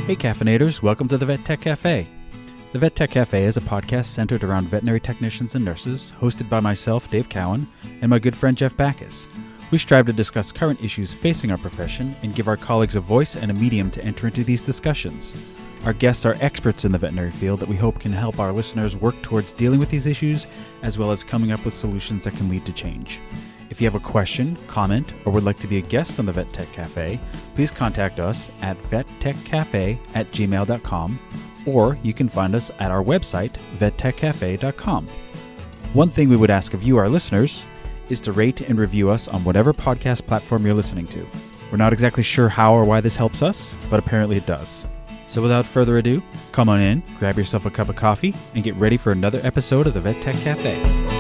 Hey caffeinators, welcome to the Vet Tech Cafe. The Vet Tech Cafe is a podcast centered around veterinary technicians and nurses, hosted by myself, Dave Cowan, and my good friend Jeff Backus. We strive to discuss current issues facing our profession and give our colleagues a voice and a medium to enter into these discussions. Our guests are experts in the veterinary field that we hope can help our listeners work towards dealing with these issues, as well as coming up with solutions that can lead to change. If you have a question, comment, or would like to be a guest on the Vet Tech Cafe, please contact us at vettechcafe@gmail.com, or you can find us at our website, vettechcafe.com. One thing we would ask of you, our listeners, is to rate and review us on whatever podcast platform you're listening to. We're not exactly sure how or why this helps us, but apparently it does. So without further ado, come on in, grab yourself a cup of coffee, and get ready for another episode of the Vet Tech Cafe.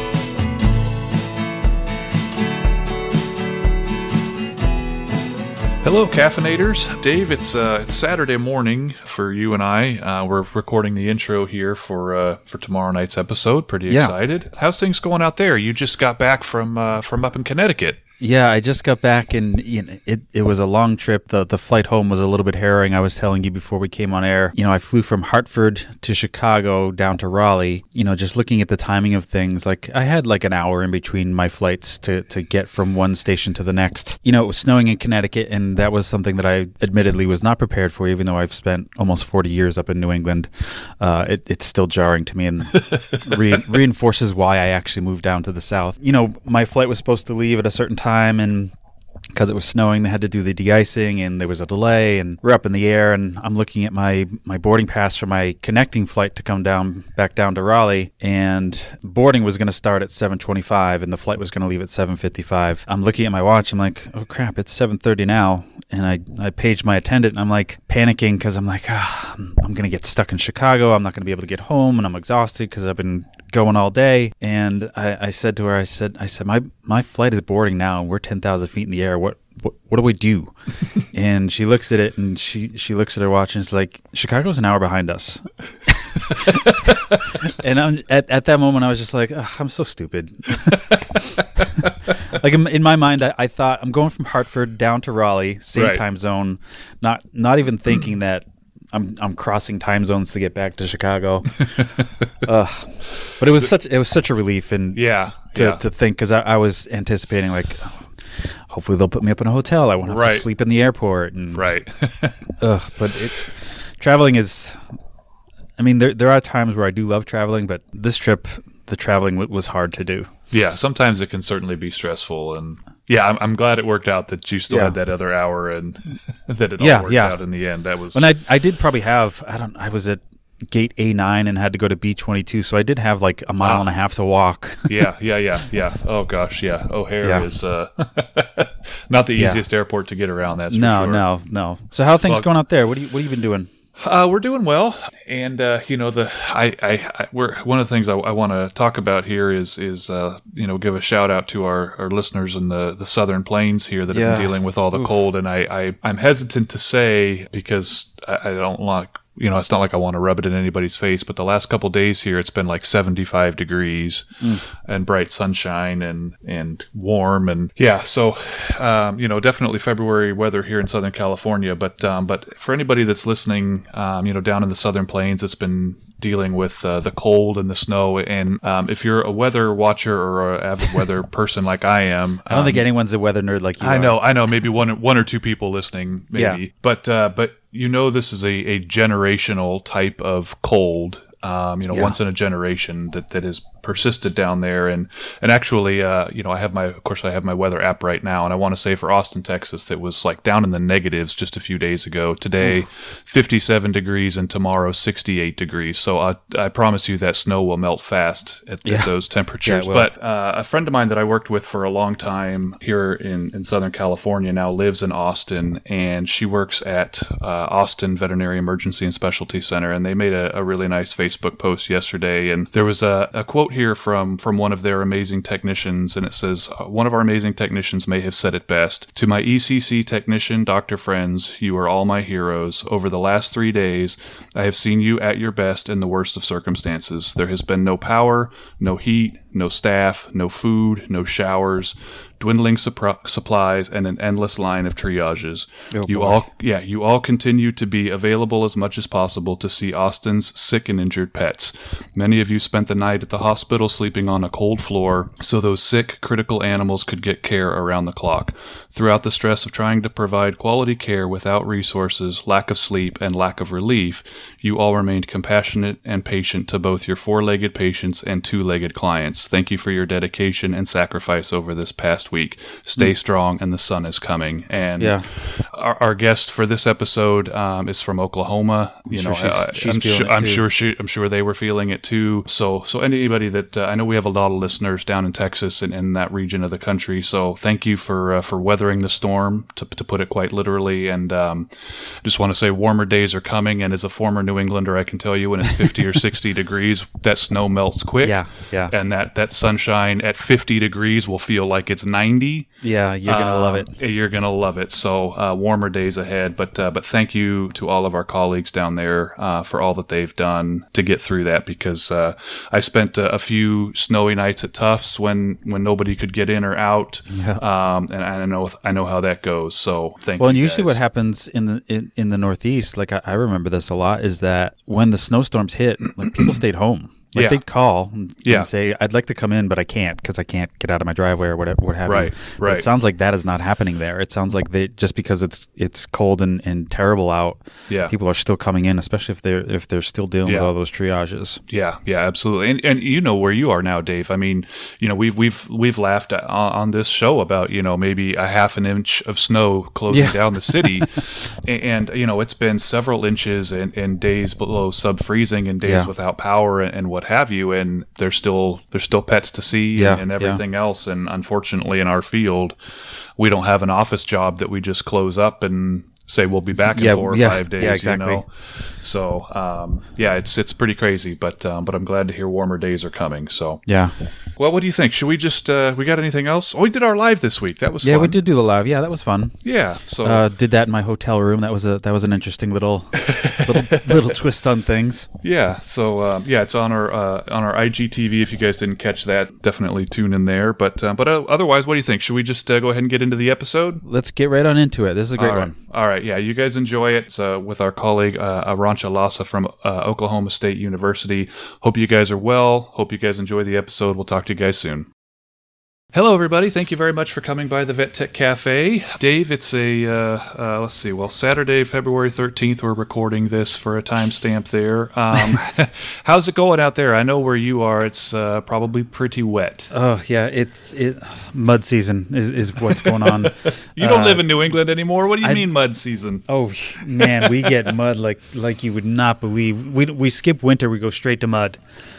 Hello, caffeinators. Dave, it's Saturday morning for you and I. We're recording the intro here for tomorrow night's episode. Pretty excited. How's things going out there? You just got back from up in Connecticut. Yeah, I just got back, and it was a long trip. The flight home was a little bit harrowing. I was telling you before we came on air. I flew from Hartford to Chicago down to Raleigh. Just looking at the timing of things, like I had like an hour in between my flights to get from one station to the next. It was snowing in Connecticut, and that was something that I admittedly was not prepared for, even though I've spent almost 40 years up in New England. It's still jarring to me, and reinforces why I actually moved down to the South. My flight was supposed to leave at a certain time, and because it was snowing, they had to do the de-icing, and there was a delay, and we're up in the air, and I'm looking at my boarding pass for my connecting flight to come back down to Raleigh, and boarding was going to start at 7:25, and the flight was going to leave at 7:55. I'm looking at my watch, I'm like, oh crap, it's 7:30 now, and I paged my attendant, and I'm like panicking because I'm like, I'm going to get stuck in Chicago, I'm not going to be able to get home, and I'm exhausted because I've been going all day. And I said to her, I said, my flight is boarding now, and we're 10,000 feet in the air. What do we do? And she looks at it, and she looks at her watch, and it's like, Chicago's an hour behind us. And at that moment, I was just like, I'm so stupid. Like in my mind, I thought I'm going from Hartford down to Raleigh, same Right. time zone, not even thinking that I'm crossing time zones to get back to Chicago. But it was such a relief, and to think, because I was anticipating like, hopefully they'll put me up in a hotel. I won't have to sleep in the airport. And, Right. but traveling is, there are times where I do love traveling, but this trip, the traveling was hard to do. Yeah, sometimes it can certainly be stressful, and I'm glad it worked out that you still had that other hour, and that it all worked out in the end. That was. And I did probably have, I was at gate A9 and had to go to B22, so I did have like a mile and a half to walk. Yeah. Oh gosh, yeah. O'Hare is not the easiest airport to get around. That's for sure. No. So how are things going out there? What have you been doing? We're doing well, and we're one of the things I want to talk about here is give a shout out to our listeners in the Southern Plains here that have been dealing with all the cold, and I'm hesitant to say, because I don't like. It's not like I want to rub it in anybody's face, but the last couple of days here, it's been like 75 degrees and bright sunshine and warm. And so, definitely February weather here in Southern California. But for anybody that's listening, down in the Southern Plains, it's been dealing with the cold and the snow. And if you're a weather watcher or an avid weather person like I am, I don't think anyone's a weather nerd like you. I know. Maybe one or two people listening, maybe. Yeah. But this is a generational type of cold. Once in a generation that has persisted down there, and actually, I have my weather app right now, and I want to say for Austin, Texas, that was like down in the negatives just a few days ago. Today, 57 degrees, and tomorrow 68 degrees. So I promise you that snow will melt fast at those temperatures. But a friend of mine that I worked with for a long time here in Southern California now lives in Austin, and she works at Austin Veterinary Emergency and Specialty Center, and they made a really nice Facebook post yesterday, and there was a quote here from one of their amazing technicians, and it says, one of our amazing technicians may have said it best. To my ECC technician, doctor friends, you are all my heroes. Over the last 3 days, I have seen you at your best in the worst of circumstances. There has been no power, no heat, no staff, no food, no showers. dwindling supplies, and an endless line of triages. Oh, You all continue to be available as much as possible to see Austin's sick and injured pets. Many of you spent the night at the hospital sleeping on a cold floor so those sick, critical animals could get care around the clock. Throughout the stress of trying to provide quality care without resources, lack of sleep, and lack of relief, you all remained compassionate and patient to both your four-legged patients and two-legged clients. Thank you for your dedication and sacrifice over this past week. Stay strong, and the sun is coming. And our guest for this episode is from Oklahoma. I'm sure they were feeling it too. So anybody that I know, we have a lot of listeners down in Texas and in that region of the country. So thank you for weathering the storm, to put it quite literally. And just want to say, warmer days are coming. And as a former New Englander, I can tell you, when it's 50 or 60 degrees, that snow melts quick. Yeah. And that sunshine at 50 degrees will feel like it's 90. Yeah, you're gonna love it. You're gonna love it. So warmer days ahead. But thank you to all of our colleagues down there for all that they've done to get through that. Because I spent a few snowy nights at Tufts when nobody could get in or out. Yeah. And I know how that goes. So thank you. Well, and usually guys. what happens in the Northeast, like I remember this a lot, is that when the snowstorms hit, like people stayed home. Like they'd call and say, "I'd like to come in, but I can't because I can't get out of my driveway or whatever, what have you." Right. But it sounds like that is not happening there. It sounds like just because it's cold and terrible out, people are still coming in, especially if they're still dealing with all those triages. Yeah, absolutely. And you know where you are now, Dave. I mean, we've laughed on this show about maybe a half an inch of snow closing down the city, and it's been several inches and days below sub freezing and days without power and what have you, and there's still pets to see and everything else. And unfortunately, in our field, we don't have an office job that we just close up and say we'll be back in 4 or 5 days. Yeah, exactly. So it's pretty crazy, but I'm glad to hear warmer days are coming. So well, what do you think? Should we just we got anything else? Oh, we did our live this week. That was fun. Yeah, we did do the live. Yeah, that was fun. Yeah, so did that in my hotel room. That was an interesting little twist on things. Yeah, so it's on our IGTV. If you guys didn't catch that, definitely tune in there. But otherwise, what do you think? Should we just go ahead and get into the episode? Let's get right on into it. This is a great one. All right, yeah, you guys enjoy it. It's with our colleague Arantxa Lassa from Oklahoma State University. Hope you guys are well. Hope you guys enjoy the episode. We'll talk to you guys soon. Hello, everybody. Thank you very much for coming by the Vet Tech Cafe. Dave, it's a, Saturday, February 13th. We're recording this for a timestamp there. How's it going out there? I know where you are. It's probably pretty wet. Oh, yeah. Mud season is what's going on. You don't live in New England anymore. What do you mean mud season? Oh, man, we get mud like you would not believe. We skip winter. We go straight to mud.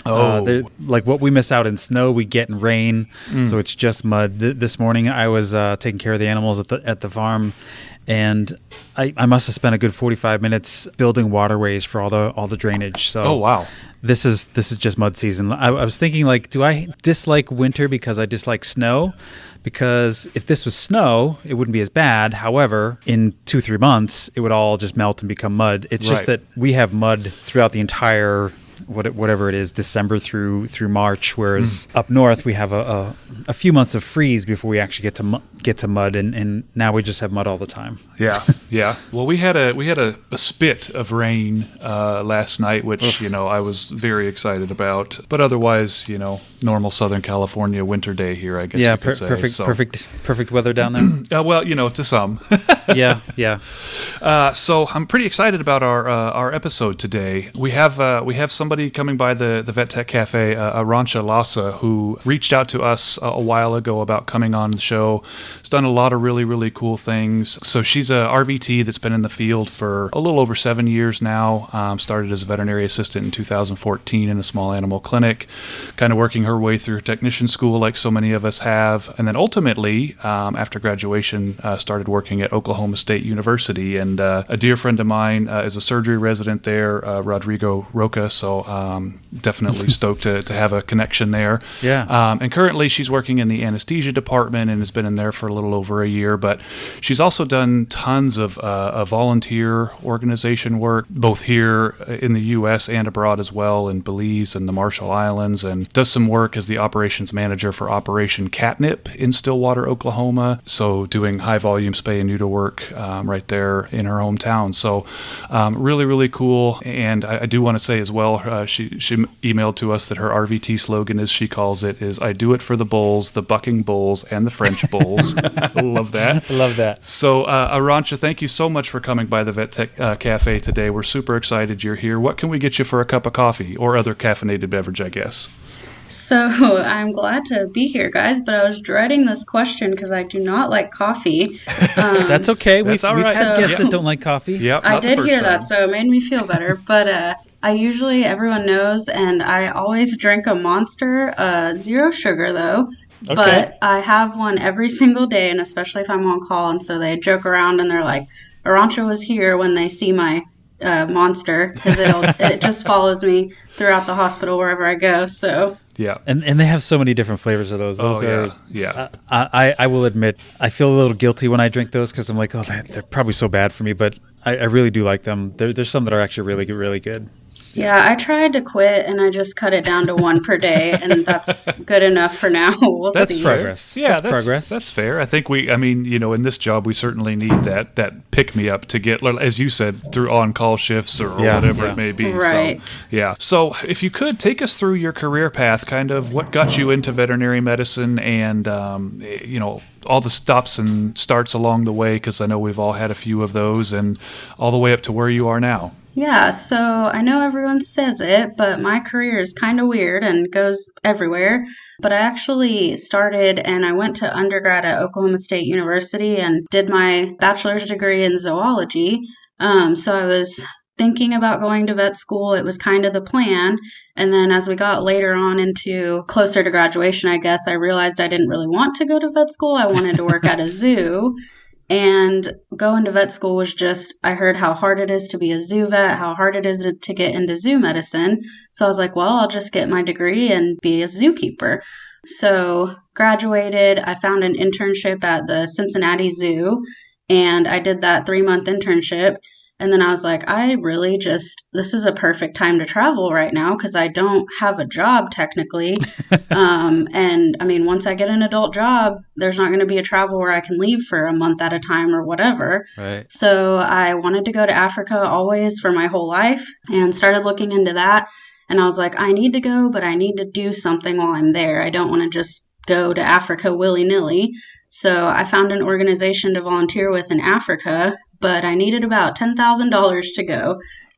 Like what we miss out in snow, we get in rain. So it's just mud. This morning I was taking care of the animals at the farm, and I must have spent a good 45 minutes building waterways for all the drainage. So oh wow, this is just mud season. I was thinking, like, do I dislike winter because I dislike snow? Because if this was snow, it wouldn't be as bad. However, in 2-3 months, it would all just melt and become mud. It's just that we have mud throughout the entire whatever it is, December through March, whereas up north we have a few months of freeze before we actually get to mud, and now we just have mud all the time. Yeah. Well, we had a spit of rain last night, which I was very excited about. But otherwise, normal Southern California winter day here, I guess. Yeah, you could say. Perfect weather down there. Well, to some. Yeah. So I'm pretty excited about our episode today. We have somebody coming by the Vet Tech Cafe, Arantxa Lassa, who reached out to us a while ago about coming on the show. Has done a lot of really, really cool things. So she's a RVT that's been in the field for a little over 7 years now. Started as a veterinary assistant in 2014 in a small animal clinic, kind of working her way through technician school like so many of us have. And then ultimately, after graduation, started working at Oklahoma Oklahoma State University. And a dear friend of mine is a surgery resident there, Rodrigo Roca. So definitely stoked to have a connection there. Yeah. And currently she's working in the anesthesia department and has been in there for a little over a year. But she's also done tons of volunteer organization work, both here in the U.S. and abroad as well, in Belize and the Marshall Islands, and does some work as the operations manager for Operation Catnip in Stillwater, Oklahoma. So doing high volume spay and neuter work right there in her hometown. So really, really cool. And I do want to say as well, she emailed to us that her RVT slogan, as she calls it, is "I do it for the bulls, the bucking bulls, and the French bulls." Love that. I love that. So Arantxa, thank you so much for coming by the Vet Tech Cafe today. We're super excited you're here. What can we get you for a cup of coffee or other caffeinated beverage, I guess? So I'm glad to be here, guys, but I was dreading this question because I do not like coffee. That's okay. We've all right. had guests that don't like coffee. Yep, I did hear that, so it made me feel better. But I usually, everyone knows, and I always drink a Monster, 0 sugar though. Okay. But I have one every single day, and especially if I'm on call, and so they joke around and they're like, Arantxa was here when they see my Monster, because it just follows me throughout the hospital wherever I go. So yeah, and they have so many different flavors of those. Those are, yeah. I will admit, I feel a little guilty when I drink those because I'm like, oh, they're probably so bad for me, but I really do like them. There's some that are actually really, really good. Yeah, I tried to quit, and I just cut it down to 1 per day, and that's good enough for now. We'll That's see. Progress. Yeah, that's progress. That's fair. I think in this job, we certainly need that pick-me-up to get, as you said, through on-call shifts or whatever it may be. Right. So, yeah. So if you could, take us through your career path, kind of what got you into veterinary medicine and, all the stops and starts along the way, because I know we've all had a few of those, and all the way up to where you are now. Yeah, so I know everyone says it, but my career is kind of weird and goes everywhere. But I actually started and I went to undergrad at Oklahoma State University and did my bachelor's degree in zoology. So I was thinking about going to vet school. It was kind of the plan. And then as we got later on into closer to graduation, I guess, I realized I didn't really want to go to vet school. I wanted to work at a zoo. And going to vet school was just, I heard how hard it is to be a zoo vet, how hard it is to get into zoo medicine. So I was like, well, I'll just get my degree and be a zookeeper. So graduated, I found an internship at the Cincinnati Zoo, and I did that 3-month internship. And then I was like, this is a perfect time to travel right now because I don't have a job technically. And I mean, once I get an adult job, there's not going to be a travel where I can leave for a month at a time or whatever. Right. So I wanted to go to Africa always for my whole life and started looking into that. And I was like, I need to go, but I need to do something while I'm there. I don't want to just go to Africa willy-nilly. So I found an organization to volunteer with in Africa, but I needed about $10,000 to go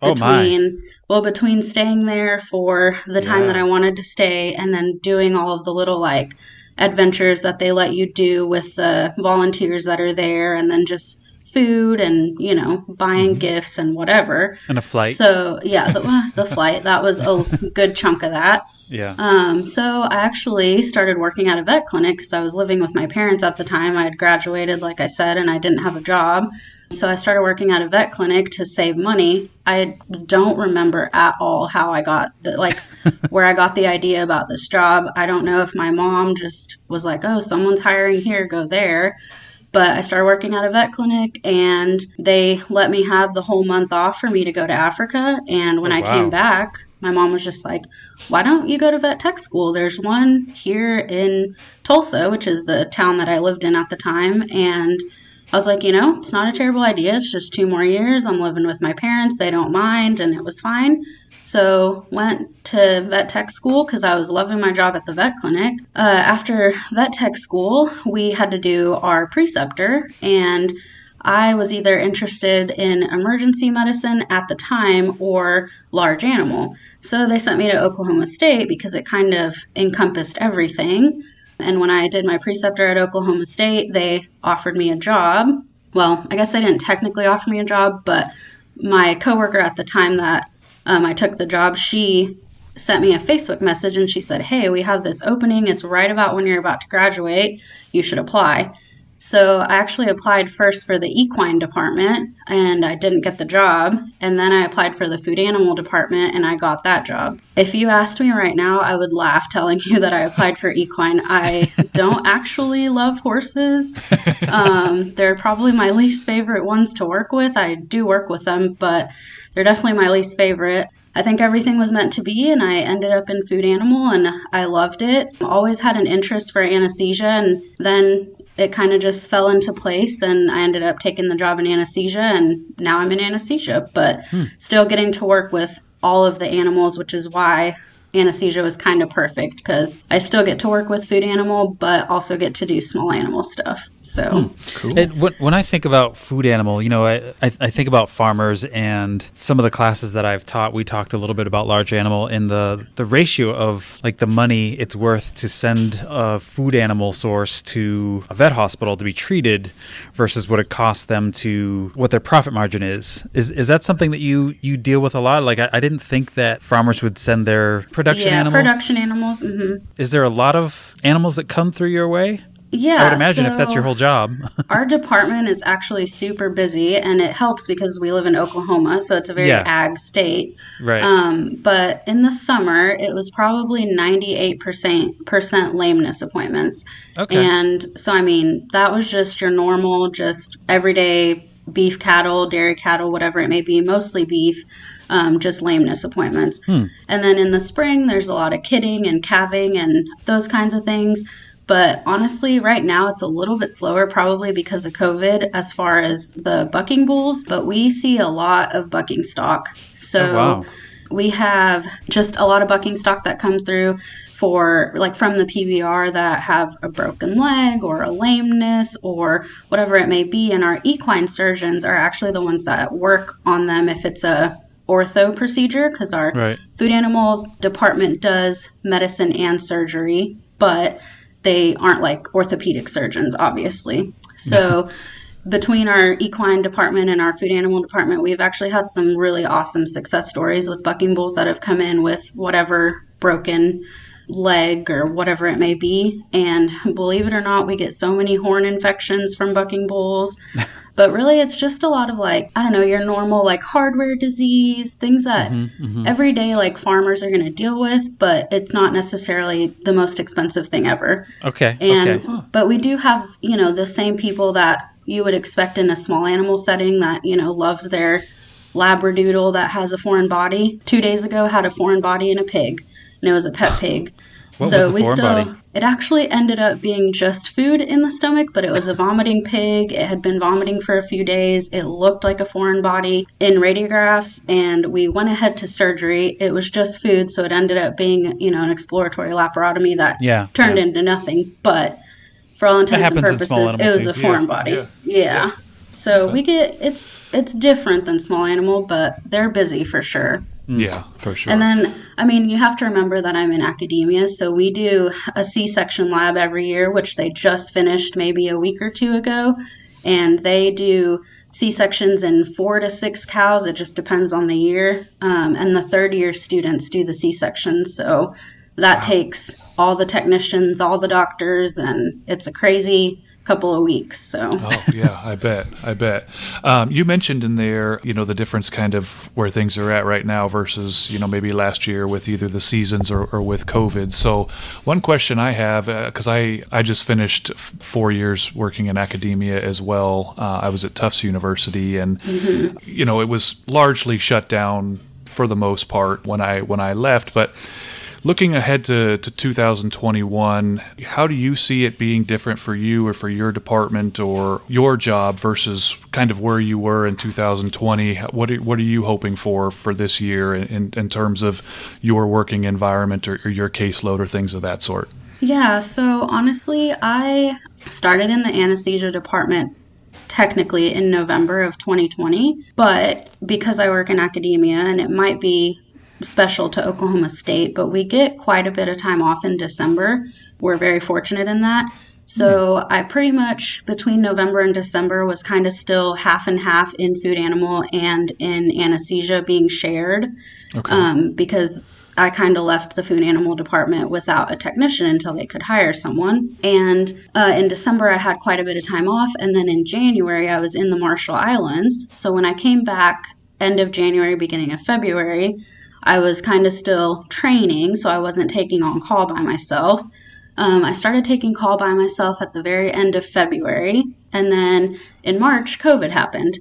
between staying there for the time that I wanted to stay and then doing all of the little adventures that they let you do with the volunteers that are there, and then just food and, buying gifts and whatever. And a flight. So, yeah, the flight, that was a good chunk of that. Yeah. So I actually started working at a vet clinic because I was living with my parents at the time. I had graduated, like I said, and I didn't have a job. So I started working at a vet clinic to save money. I don't remember at all how I got where I got the idea about this job. I don't know if my mom just was like, oh, someone's hiring here, go there. But I started working at a vet clinic, and they let me have the whole month off for me to go to Africa. And when I came back, my mom was just like, why don't you go to vet tech school? There's one here in Tulsa, which is the town that I lived in at the time. And I was like, it's not a terrible idea. It's just 2 more years. I'm living with my parents. They don't mind. And it was fine. So went to vet tech school because I was loving my job at the vet clinic. After vet tech school, we had to do our preceptor, and I was either interested in emergency medicine at the time or large animal. So they sent me to Oklahoma State because it kind of encompassed everything. And when I did my preceptor at Oklahoma State, they offered me a job. Well, I guess they didn't technically offer me a job, but my coworker at the time that I took the job, she sent me a Facebook message and she said, hey, we have this opening. It's right about when you're about to graduate. You should apply. So I actually applied first for the equine department and I didn't get the job. And then I applied for the food animal department and I got that job. If you asked me right now, I would laugh telling you that I applied for equine. I don't actually love horses. They're probably my least favorite ones to work with. I do work with them, but they're definitely my least favorite. I think everything was meant to be, and I ended up in food animal, and I loved it. Always had an interest for anesthesia, and then it kind of just fell into place, and I ended up taking the job in anesthesia, and now I'm in anesthesia, but still getting to work with all of the animals, which is why anesthesia was kind of perfect, because I still get to work with food animal, but also get to do small animal stuff. So cool. And when I think about food animal, I think about farmers and some of the classes that I've taught. We talked a little bit about large animal and the ratio of like the money it's worth to send a food animal source to a vet hospital to be treated versus what it costs them to what their profit margin is. Is that something that you deal with a lot? Like I didn't think that farmers would send their production animals. Production animals. Mm-hmm. Is there a lot of animals that come through your way? Yeah. I would imagine if that's your whole job. Our department is actually super busy, and it helps because we live in Oklahoma, so it's a very ag state. Right. But in the summer, it was probably 98% lameness appointments. Okay. And so, that was just your normal, just everyday beef cattle, dairy cattle, whatever it may be, mostly beef. Just lameness appointments. And then in the spring, there's a lot of kidding and calving and those kinds of things. But honestly, right now it's a little bit slower, probably because of COVID, as far as the bucking bulls. But we see a lot of bucking stock. So we have just a lot of bucking stock that come through for from the PBR that have a broken leg or a lameness or whatever it may be. And our equine surgeons are actually the ones that work on them if it's a ortho procedure, because our food animals department does medicine and surgery, but they aren't like orthopedic surgeons, obviously. So between our equine department and our food animal department, we've actually had some really awesome success stories with bucking bulls that have come in with whatever broken leg or whatever it may be. And believe it or not, we get so many horn infections from bucking bulls. But really, it's just a lot of your normal hardware disease, things that every day farmers are going to deal with, but it's not necessarily the most expensive thing ever. Okay. But we do have, the same people that you would expect in a small animal setting that, loves their Labradoodle that has a foreign body. 2 days ago had a foreign body in a pig, and it was a pet pig. What was the foreign body? It actually ended up being just food in the stomach, but it was a vomiting pig. It had been vomiting for a few days. It looked like a foreign body in radiographs, and we went ahead to surgery. It was just food, so it ended up being, an exploratory laparotomy that turned into nothing. But for all intents and purposes, it was a foreign body. Yeah. So we get it's different than small animal, but they're busy for sure. Yeah, for sure. And then, you have to remember that I'm in academia, so we do a C-section lab every year, which they just finished maybe a week or two ago, and they do C-sections in 4 to 6 cows. It just depends on the year, and the third-year students do the C-sections, so that takes all the technicians, all the doctors, and it's a crazy couple of weeks. So I bet you mentioned in there the difference kind of where things are at right now versus maybe last year with either the seasons or with COVID. So one question I have, because I just finished 4 years working in academia as well. I was at Tufts University, and it was largely shut down for the most part when I left, but looking ahead to 2021, how do you see it being different for you or for your department or your job versus kind of where you were in 2020? What are you hoping for this year in terms of your working environment or your caseload or things of that sort? Yeah, so honestly, I started in the anesthesia department technically in November of 2020, but because I work in academia, and it might be special to Oklahoma State, but we get quite a bit of time off in December. We're very fortunate in that. So I pretty much, between November and December, was kind of still half and half in food animal and in anesthesia being shared, because I kind of left the food animal department without a technician until they could hire someone. And in December, I had quite a bit of time off. And then in January, I was in the Marshall Islands. So when I came back end of January, beginning of February, I was kind of still training. So I wasn't taking on call by myself. I started taking call by myself at the very end of February. And then in March, COVID happened.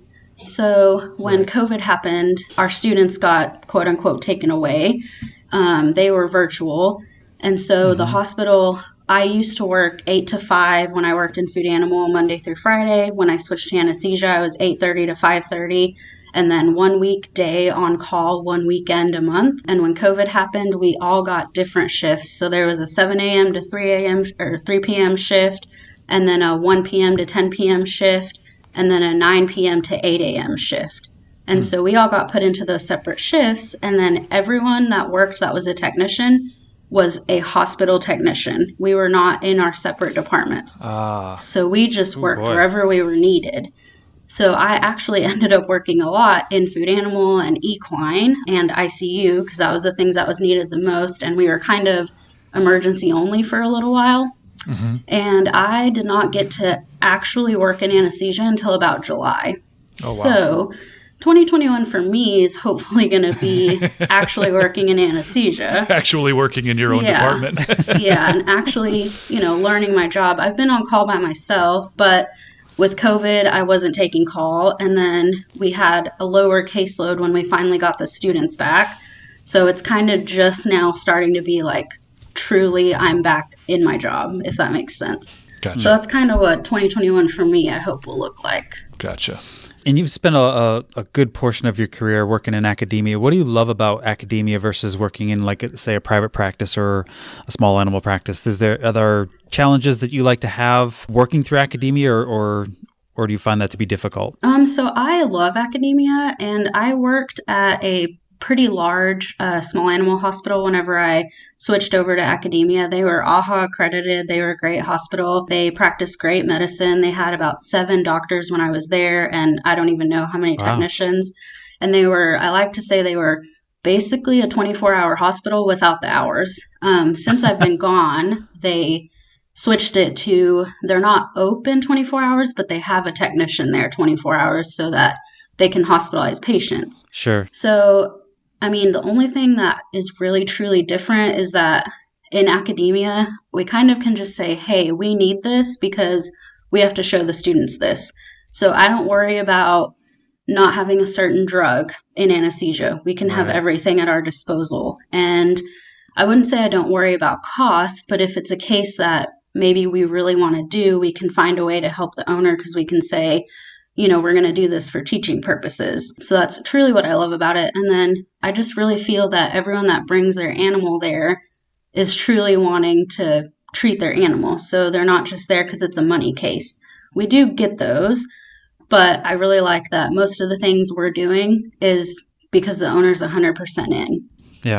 So when COVID happened, our students got quote unquote taken away. They were virtual. And so the hospital, I used to work 8 to 5 when I worked in food animal Monday through Friday. When I switched to anesthesia, I was 8:30 to 5:30. And then 1 weekday on call, 1 weekend a month. And when COVID happened, we all got different shifts. So there was a 7 a.m. to 3 a.m. or 3 p.m. shift, and then a 1 p.m. to 10 p.m. shift, and then a 9 p.m. to 8 a.m. shift. And so we all got put into those separate shifts. And then everyone that worked that was a technician was a hospital technician. We were not in our separate departments. So we just worked wherever we were needed. So I actually ended up working a lot in food animal and equine and ICU because that was the things that was needed the most. And we were kind of emergency only for a little while. Mm-hmm. And I did not get to actually work in anesthesia until about July. Oh, wow. So 2021 for me is hopefully going to be actually working in anesthesia. Actually working in your own department. Yeah, and actually, learning my job. I've been on call by myself, but with COVID, I wasn't taking call. And then we had a lower caseload when we finally got the students back. So it's kind of just now starting to be like, truly, I'm back in my job, if that makes sense. Gotcha. So that's kind of what 2021 for me, I hope, will look like. Gotcha. And you've spent a good portion of your career working in academia. What do you love about academia versus working in, like, say, a private practice or a small animal practice? Are there challenges that you like to have working through academia, or do you find that to be difficult? So I love academia, and I worked at a pretty large small animal hospital whenever I switched over to academia. They were AAHA accredited. They were a great hospital. They practiced great medicine. They had about 7 doctors when I was there, and I don't even know how many technicians. And they were, I like to say they were basically a 24-hour hospital without the hours. Since I've been gone, they switched it to, they're not open 24 hours, but they have a technician there 24 hours so that they can hospitalize patients. Sure. So I mean, the only thing that is really, truly different is that in academia, we kind of can just say, hey, we need this because we have to show the students this. So I don't worry about not having a certain drug in anesthesia. We can have everything at our disposal. And I wouldn't say I don't worry about cost, but if it's a case that maybe we really want to do, we can find a way to help the owner because we can say, we're going to do this for teaching purposes. So that's truly what I love about it. And then I just really feel that everyone that brings their animal there is truly wanting to treat their animal. So they're not just there because it's a money case. We do get those, but I really like that most of the things we're doing is because the owner's 100% in. Yeah.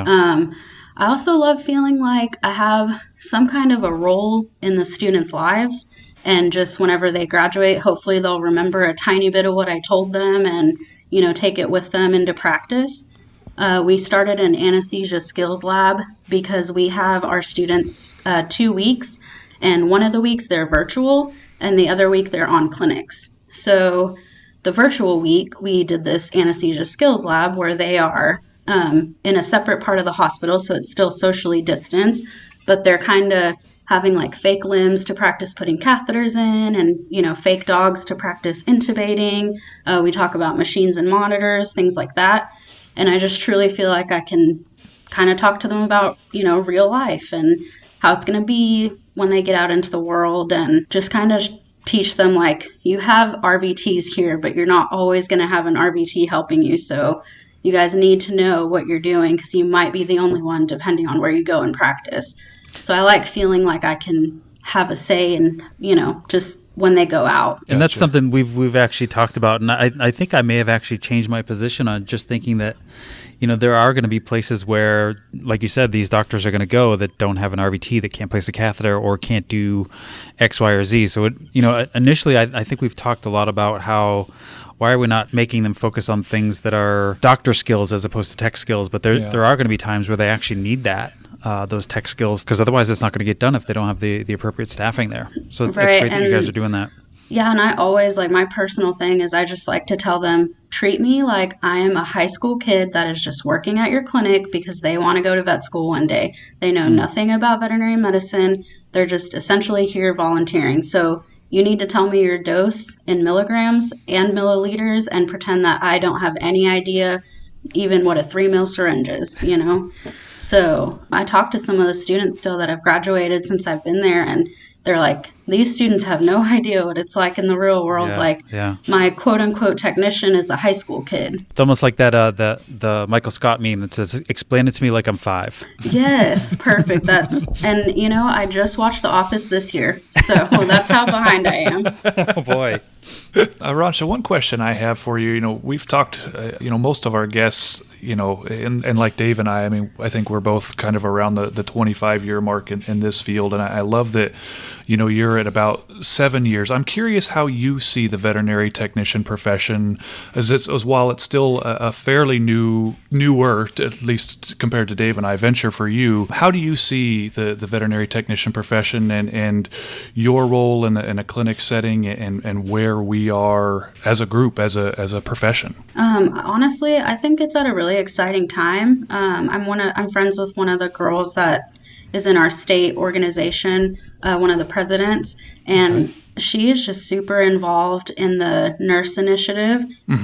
I also love feeling like I have some kind of a role in the students' lives. And just whenever they graduate, hopefully they'll remember a tiny bit of what I told them and, take it with them into practice. We started an anesthesia skills lab because we have our students 2 weeks. And one of the weeks they're virtual and the other week they're on clinics. So the virtual week, we did this anesthesia skills lab where they are in a separate part of the hospital. So it's still socially distanced, but they're kind of having like fake limbs to practice putting catheters in and, fake dogs to practice intubating. We talk about machines and monitors, things like that. And I just truly feel like I can kind of talk to them about, real life and how it's going to be when they get out into the world and just kind of teach them like you have RVTs here, but you're not always going to have an RVT helping you. So you guys need to know what you're doing because you might be the only one depending on where you go and practice. So I like feeling like I can have a say and, just when they go out. And that's something we've actually talked about, and I think I may have actually changed my position on just thinking that, there are going to be places where, like you said, these doctors are going to go that don't have an RVT, that can't place a catheter or can't do X, Y, or Z. So, initially, I think we've talked a lot about why are we not making them focus on things that are doctor skills as opposed to tech skills? But there are going to be times where they actually need that. Those tech skills, because otherwise it's not going to get done if they don't have the appropriate staffing there. So it's great that you guys are doing that. Yeah, and I always, my personal thing is I just like to tell them, treat me like I am a high school kid that is just working at your clinic because they want to go to vet school one day. They know nothing about veterinary medicine. They're just essentially here volunteering. So you need to tell me your dose in milligrams and milliliters and pretend that I don't have any idea even what a 3 ml syringe is, So I talked to some of the students still that have graduated since I've been there, and they're like, these students have no idea what it's like in the real world. My quote unquote technician is a high school kid. It's almost like that the Michael Scott meme that says, explain it to me like I'm 5. Yes, perfect. I just watched The Office this year, so that's how behind I am. Oh boy. Arantxa, one question I have for you, we've talked, most of our guests, and like Dave and I think we're both kind of around the 25-year mark in this field. And I love that, you're at about 7 years. I'm curious how you see the veterinary technician profession as while it's still a fairly newer, at least compared to Dave and I, venture for you. How do you see the veterinary technician profession and your role in a clinic setting and where we are as a group, as a profession? Honestly, I think it's at a really exciting time. I'm friends with one of the girls that is in our state organization, one of the presidents, and she is just super involved in the nurse initiative.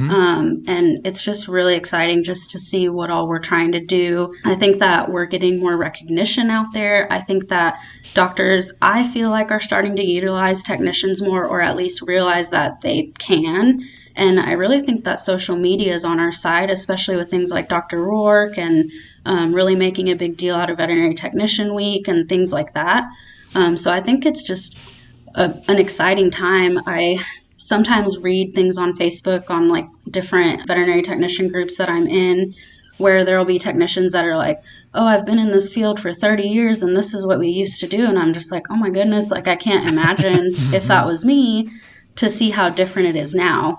And it's just really exciting just to see what all we're trying to do. I think that we're getting more recognition out there. I think that doctors, I feel like, are starting to utilize technicians more, or at least realize that they can. And I really think that social media is on our side, especially with things like Dr. Rourke and really making a big deal out of Veterinary Technician Week and things like that. So I think it's just an exciting time. I sometimes read things on Facebook on different veterinary technician groups that I'm in, where there will be technicians that are like, oh, I've been in this field for 30 years and this is what we used to do. And I'm just like, oh my goodness, I can't imagine if that was me, to see how different it is now,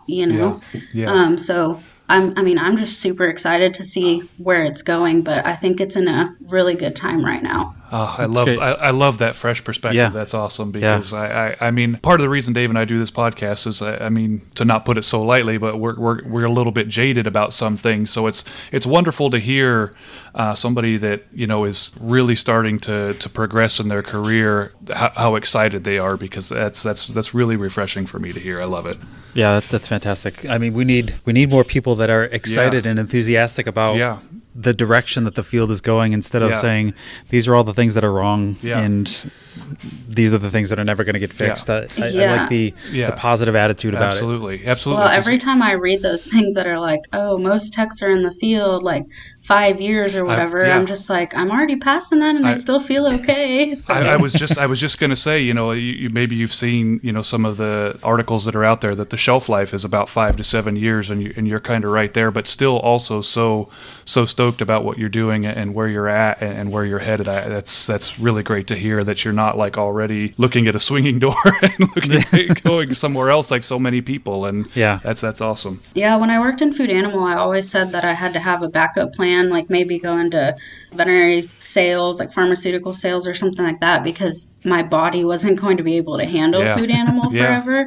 Yeah. So I'm just super excited to see where it's going, but I think it's in a really good time right now. Oh, I love that fresh perspective. Yeah. That's awesome because I mean, part of the reason Dave and I do this podcast is, to not put it so lightly, but we're a little bit jaded about some things. So it's wonderful to hear somebody that, is really starting to progress in their career, how excited they are, because that's really refreshing for me to hear. I love it. Yeah, that's fantastic. I mean, we need more people that are excited and enthusiastic about the direction that the field is going, instead of saying these are all the things that are wrong and these are the things that are never going to get fixed. I like the positive attitude about it. Absolutely. Well, every time I read those things that are like, oh, most techs are in the field 5 years or whatever, I'm just like, I'm already passing that and I still feel okay. So. I was just going to say, maybe you've seen, some of the articles that are out there that the shelf life is about 5 to 7 years, and you're kind of right there, but still also so stoked about what you're doing and where you're at and where you're headed. That's really great to hear that you're not already looking at a swinging door and looking at going somewhere else like so many people. And that's awesome. Yeah, when I worked in food animal, I always said that I had to have a backup plan, maybe go into veterinary sales, pharmaceutical sales or something like that, because my body wasn't going to be able to handle food animal forever.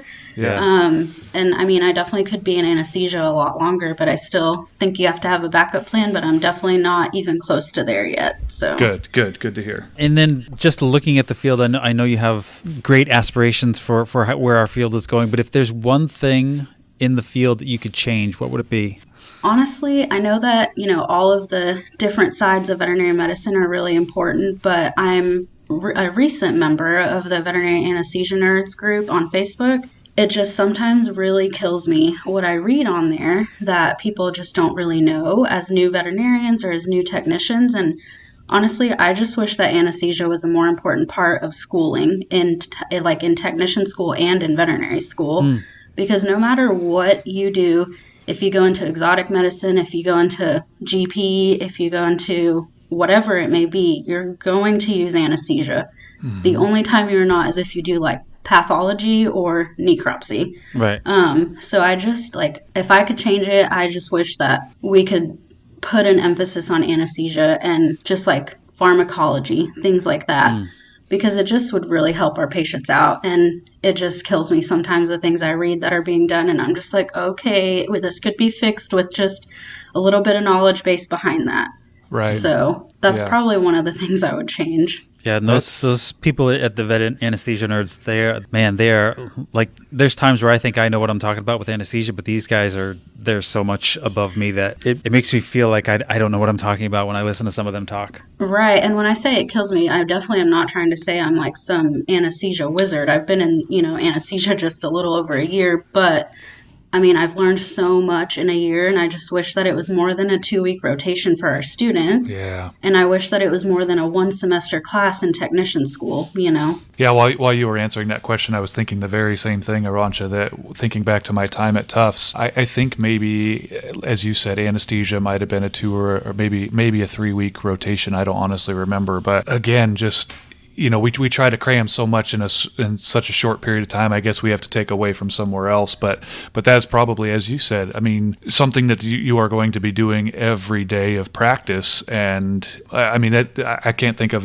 And I definitely could be in anesthesia a lot longer, but I still think you have to have a backup plan, but I'm definitely not even close to there yet. So good to hear. And then just looking at the field, I know you have great aspirations for where our field is going, but if there's one thing in the field that you could change, what would it be? Honestly, I know that, all of the different sides of veterinary medicine are really important, but I'm a recent member of the Veterinary Anesthesia Nerds group on Facebook. It just sometimes really kills me what I read on there that people just don't really know as new veterinarians or as new technicians. And honestly, I just wish that anesthesia was a more important part of schooling in technician school and in veterinary school, because no matter what you do, if you go into exotic medicine, if you go into GP, if you go into whatever it may be, you're going to use anesthesia. The only time you're not is if you do like pathology or necropsy. Right. So I just if I could change it, I just wish that we could put an emphasis on anesthesia and just like pharmacology, things like that, because it just would really help our patients out. And it just kills me sometimes the things I read that are being done, and I'm just like, okay, this could be fixed with just a little bit of knowledge base behind that. Right. So that's probably one of the things I would change. Yeah, and those people at the vet anesthesia nerds, they're like, there's times where I think I know what I'm talking about with anesthesia, but these guys they're so much above me that it makes me feel like I don't know what I'm talking about when I listen to some of them talk. Right, and when I say it kills me, I definitely am not trying to say I'm like some anesthesia wizard. I've been in, anesthesia just a little over a year, but I mean, I've learned so much in a year, and I just wish that it was more than a 2-week rotation for our students. Yeah. And I wish that it was more than a 1-semester class in technician school, Yeah, while you were answering that question, I was thinking the very same thing, Arantxa, that thinking back to my time at Tufts, I think maybe, as you said, anesthesia might have been a 2 or maybe a 3-week rotation. I don't honestly remember. But again, just... we try to cram so much in such a short period of time. I guess we have to take away from somewhere else. But that's probably, as you said, I mean, something that you are going to be doing every day of practice. And I mean, I can't think of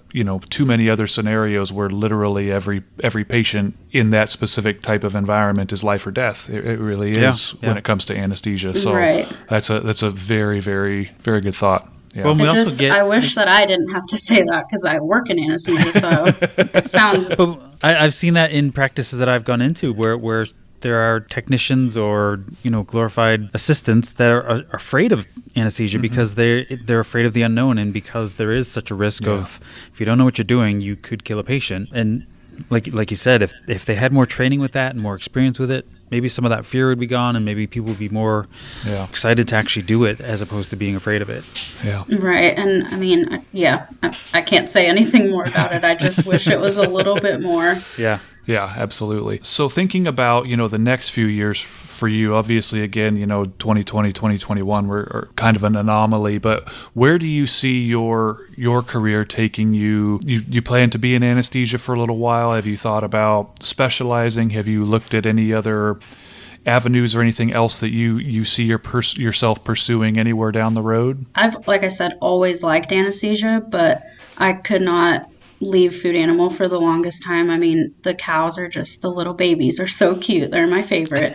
too many other scenarios where literally every patient in that specific type of environment is life or death. It really is when it comes to anesthesia. So that's a very, very, very good thought. Yeah. Well, I wish that I didn't have to say that because I work in anesthesia, so it sounds... But I've seen that in practices that I've gone into where there are technicians or, glorified assistants that are afraid of anesthesia because they're afraid of the unknown, and because there is such a risk of, if you don't know what you're doing, you could kill a patient. And like you said, if they had more training with that and more experience with it, maybe some of that fear would be gone, and maybe people would be more excited to actually do it as opposed to being afraid of it. Yeah. Right. And I mean, I can't say anything more about it. I just wish it was a little bit more. Yeah. Yeah, absolutely. So thinking about, the next few years for you, obviously, again, 2020, 2021 were kind of an anomaly, but where do you see your career taking you? You plan to be in anesthesia for a little while. Have you thought about specializing? Have you looked at any other avenues or anything else that you see yourself pursuing anywhere down the road? I've, like I said, always liked anesthesia, but I could not leave food animal for the longest time. I mean, the cows are just, the little babies are so cute. They're my favorite.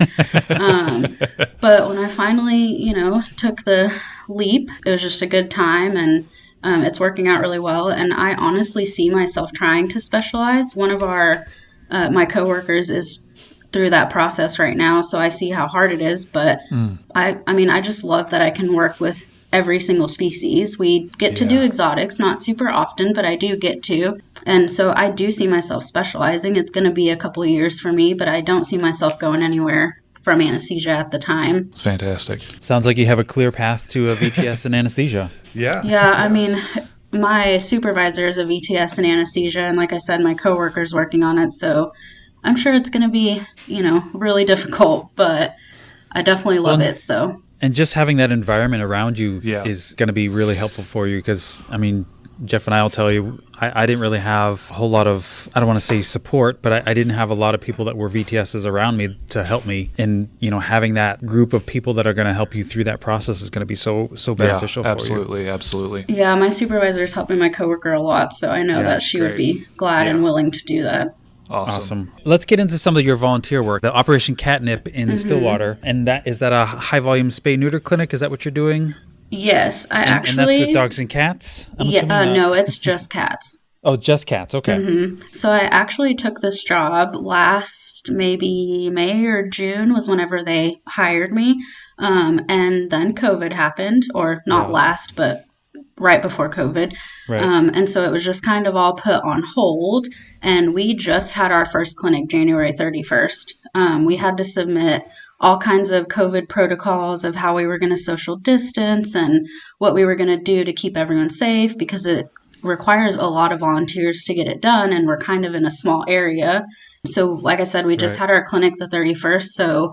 But when I finally, took the leap, it was just a good time, and it's working out really well. And I honestly see myself trying to specialize. One of my coworkers is through that process right now, so I see how hard it is. But I just love that I can work with every single species. We get to do exotics, not super often, but I do get to. And so I do see myself specializing. It's going to be a couple of years for me, but I don't see myself going anywhere from anesthesia at the time. Fantastic. Sounds like you have a clear path to a VTS in anesthesia. Yeah. Yeah, I mean, my supervisor is a VTS in anesthesia, and like I said, my coworker's working on it, so I'm sure it's going to be, really difficult, but I definitely love it, so... And just having that environment around you is going to be really helpful for you, because, I mean, Jeff and I will tell you, I didn't really have a whole lot of, I don't want to say support, but I didn't have a lot of people that were VTSs around me to help me. And, having that group of people that are going to help you through that process is going to be so beneficial for you. Absolutely. Yeah, my supervisor is helping my coworker a lot, so I know that she would be glad and willing to do that. Awesome. Let's get into some of your volunteer work. The Operation Catnip in Stillwater. And is that a high-volume spay-neuter clinic? Is that what you're doing? Yes, and that's with dogs and cats? No, it's just cats. Oh, just cats. Okay. Mm-hmm. So I actually took this job last, maybe May or June was whenever they hired me. And then COVID happened, or not last, but right before COVID. Right. And so it was just kind of all put on hold. And we just had our first clinic January 31st. We had to submit all kinds of COVID protocols of how we were going to social distance and what we were going to do to keep everyone safe, because it requires a lot of volunteers to get it done, and we're kind of in a small area. So like I said, we just had our clinic the 31st, so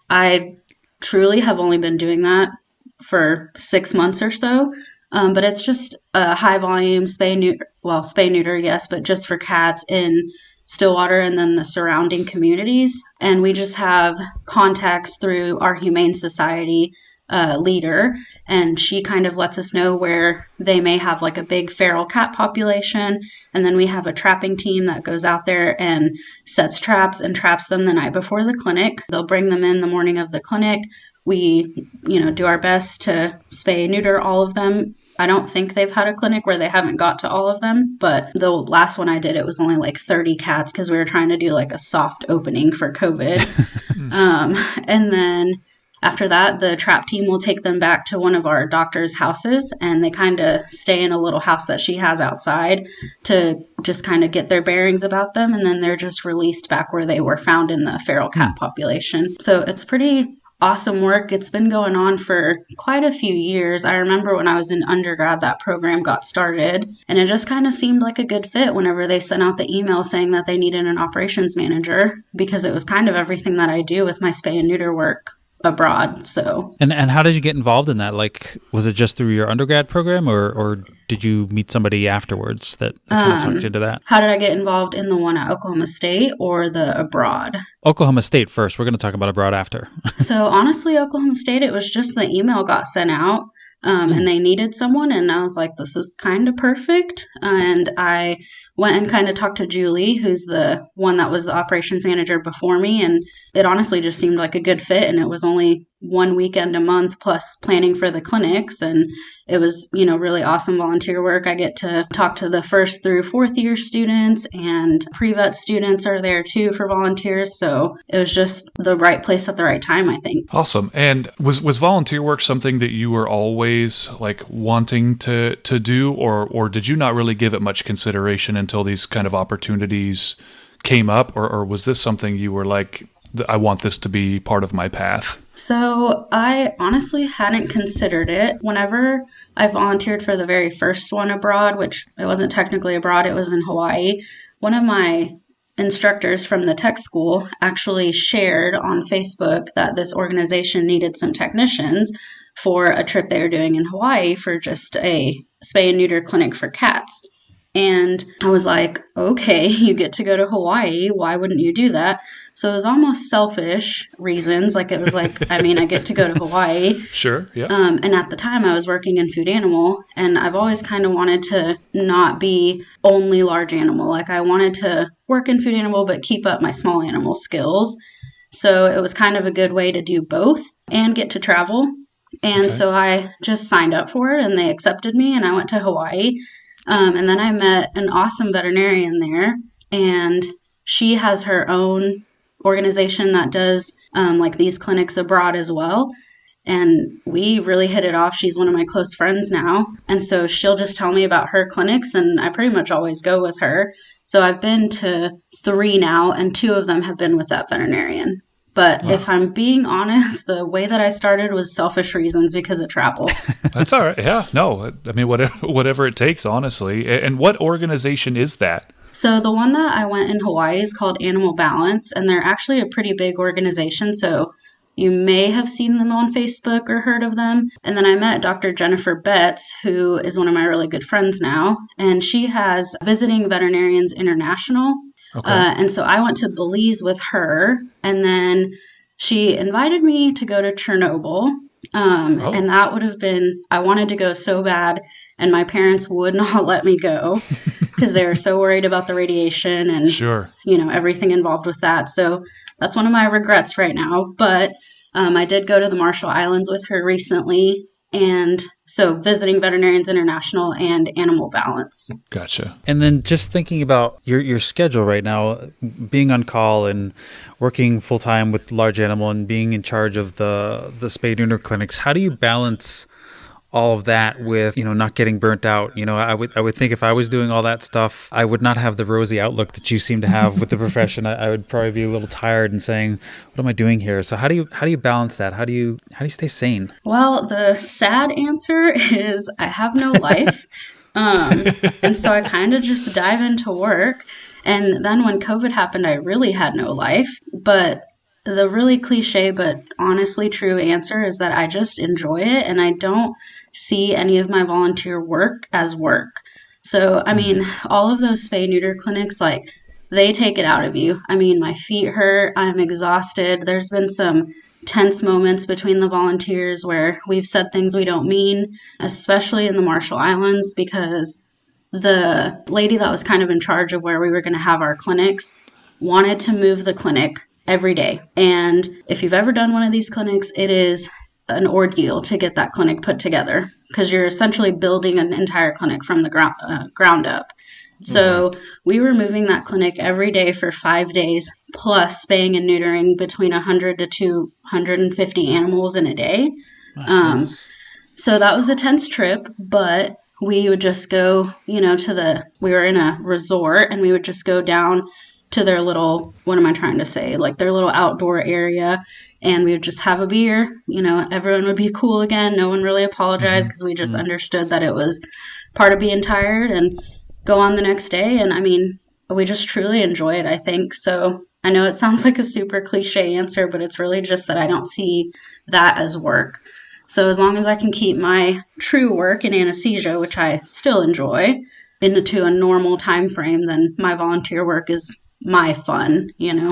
I truly have only been doing that for 6 months or so. But it's just a high volume spay neuter, yes, but just for cats in Stillwater and then the surrounding communities. And we just have contacts through our Humane Society leader, and she kind of lets us know where they may have like a big feral cat population, and then we have a trapping team that goes out there and sets traps and traps them the night before the clinic. They'll bring them in the morning of the clinic. We, do our best to spay neuter all of them. I don't think they've had a clinic where they haven't got to all of them, but the last one I did, it was only like 30 cats because we were trying to do like a soft opening for COVID. And then after that, the trap team will take them back to one of our doctor's houses, and they kind of stay in a little house that she has outside to just kind of get their bearings about them. And then they're just released back where they were found in the feral cat population. So it's pretty awesome work. It's been going on for quite a few years. I remember when I was in undergrad, that program got started, and it just kind of seemed like a good fit whenever they sent out the email saying that they needed an operations manager, because it was kind of everything that I do with my spay and neuter work abroad. So and how did you get involved in that? Like, was it just through your undergrad program, or did you meet somebody afterwards that kind of talked you into that? How did I get involved in the one at Oklahoma State or the abroad? Oklahoma State first. We're going to talk about abroad after. So honestly, Oklahoma State, it was just the email got sent out. And they needed someone, and I was like, this is kind of perfect. And I went and kind of talked to Julie, who's the one that was the operations manager before me, and it honestly just seemed like a good fit. And it was only one weekend a month plus planning for the clinics, and it was, really awesome volunteer work. I get to talk to the 1st through 4th year students, and pre-vet students are there too for volunteers. So it was just the right place at the right time, I think. Awesome. And was volunteer work something that you were always like wanting to do, or did you not really give it much consideration until these kind of opportunities came up, or was this something you were like, I want this to be part of my path? So I honestly hadn't considered it. Whenever I volunteered for the very first one abroad, which it wasn't technically abroad, it was in Hawaii, one of my instructors from the tech school actually shared on Facebook that this organization needed some technicians for a trip they were doing in Hawaii for just a spay and neuter clinic for cats. And I was like, okay, you get to go to Hawaii. Why wouldn't you do that? So it was almost selfish reasons. Like, it was like, I get to go to Hawaii. Sure, yeah. And at the time I was working in food animal, and I've always kind of wanted to not be only large animal. Like, I wanted to work in food animal, but keep up my small animal skills. So it was kind of a good way to do both and get to travel. And so I just signed up for it, and they accepted me, and I went to Hawaii. And then I met an awesome veterinarian there, and she has her own organization that does like these clinics abroad as well. And we really hit it off. She's one of my close friends now. And so she'll just tell me about her clinics, and I pretty much always go with her. So I've been to 3 now, and 2 of them have been with that veterinarian. But if I'm being honest, the way that I started was selfish reasons because of travel. That's all right. Yeah, no, whatever it takes, honestly. And what organization is that? So the one that I went in Hawaii is called Animal Balance, and they're actually a pretty big organization. So you may have seen them on Facebook or heard of them. And then I met Dr. Jennifer Betts, who is one of my really good friends now, and she has Visiting Veterinarians International. Okay. And so I went to Belize with her, and then she invited me to go to Chernobyl. And that would have been, I wanted to go so bad, and my parents would not let me go because they were so worried about the radiation and, everything involved with that. So that's one of my regrets right now. But I did go to the Marshall Islands with her recently. And so Visiting Veterinarians International and Animal Balance. Gotcha. And then just thinking about your schedule right now, being on call and working full-time with large animal and being in charge of the spay neuter clinics, how do you balance all of that with, not getting burnt out. I would think if I was doing all that stuff, I would not have the rosy outlook that you seem to have with the profession. I would probably be a little tired and saying, what am I doing here? So how do you balance that? How do you stay sane? Well, the sad answer is I have no life. And so I kind of just dive into work. And then when COVID happened, I really had no life. But the really cliche but honestly true answer is that I just enjoy it, and I don't see any of my volunteer work as work. So, I mean, all of those spay-neuter clinics, like, they take it out of you. I mean, my feet hurt. I'm exhausted. There's been some tense moments between the volunteers where we've said things we don't mean, especially in the Marshall Islands, because the lady that was kind of in charge of where we were going to have our clinics wanted to move the clinic every day. And if you've ever done one of these clinics, it is an ordeal to get that clinic put together because you're essentially building an entire clinic from the ground up. So we were moving that clinic every day for 5 days, plus spaying and neutering between 100 to 250 animals in a day. So that was a tense trip, but we would just go, we were in a resort, and we would just go down to their little, their little outdoor area, and we would just have a beer. Everyone would be cool again. No one really apologized because we just understood that it was part of being tired, and go on the next day. And I mean, we just truly enjoy it, I think. So I know it sounds like a super cliche answer, but it's really just that I don't see that as work. So as long as I can keep my true work in anesthesia, which I still enjoy, into a normal time frame, then my volunteer work is my fun,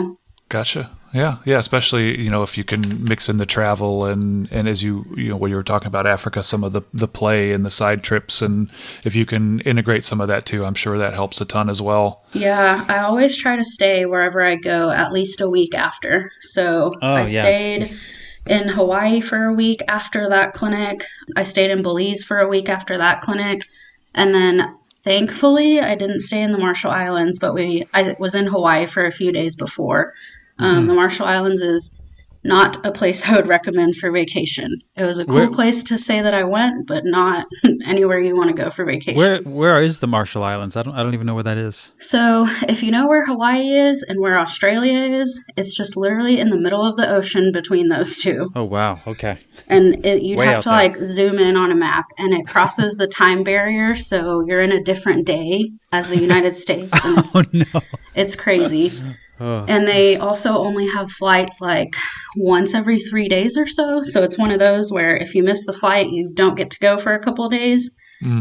Gotcha. Yeah. Especially, if you can mix in the travel and as when you were talking about Africa, some of the play and the side trips, and if you can integrate some of that too, I'm sure that helps a ton as well. Yeah. I always try to stay wherever I go at least a week after. So I stayed in Hawaii for a week after that clinic. I stayed in Belize for a week after that clinic. And then thankfully I didn't stay in the Marshall Islands, but I was in Hawaii for a few days before. The Marshall Islands is not a place I would recommend for vacation. It was a cool place to say that I went, but not anywhere you want to go for vacation. Where is the Marshall Islands? I don't even know where that is. So if you know where Hawaii is and where Australia is, it's just literally in the middle of the ocean between those two. Oh, wow. Okay. And you'd have to zoom in on a map, and it crosses the time barrier. So you're in a different day as the United States. And it's crazy. And they also only have flights once every 3 days or so. So it's one of those where if you miss the flight, you don't get to go for a couple of days.